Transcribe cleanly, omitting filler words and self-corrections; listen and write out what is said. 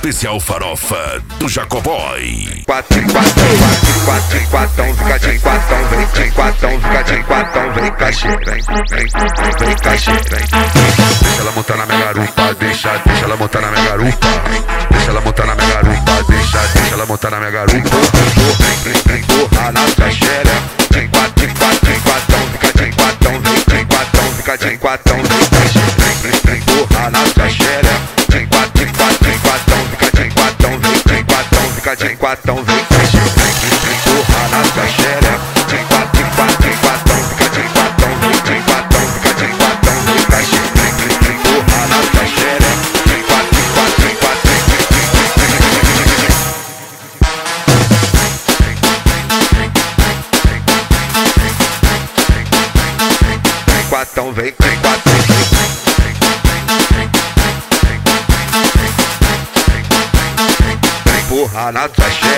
especial farofa do Jacoboy. Quatão, fica de quatão, vem de quatão, fica de quatão, vem cachê, vem cachê, vem. Deixa ela montar na minha garupa, deixa ela montar na minha garupa. Deixa ela montar na minha garupa, deixa ela montar na minha garupa. Empurra na tua xereca, de quatão, fica de quatão, vem de quatão, fica de quatão, vem cachê, empurra na tua xereca, de quatão, fica de quatão, vem de quatão, fica de quatão, vem cachê, empurra na tua xereca, de quatão, fica de quatão, vem de quatão, fica de quatão, vem cachê, empurra na tua xereca, de quatão, vem quatão, empurra na tua xereca.